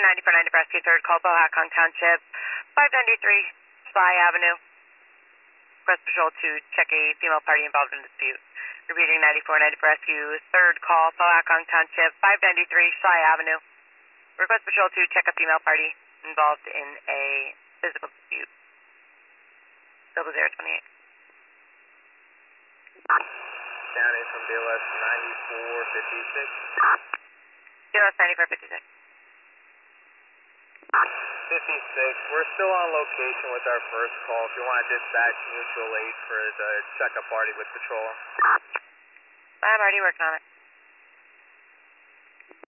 9490 Rescue, 3rd call, Bohacong Township, 593 Sly Avenue. Request patrol to check a female party involved in dispute. Repeating 9490 Rescue, 3rd call, Bohacong Township, 593 Sly Avenue. Request patrol to check a female party involved in a physical dispute. 0028. County from BLS 9456. BLS 9456. 56. We're still on location with our first call. If you want to dispatch mutual aid for the check-up party with patrol. I'm already working on it.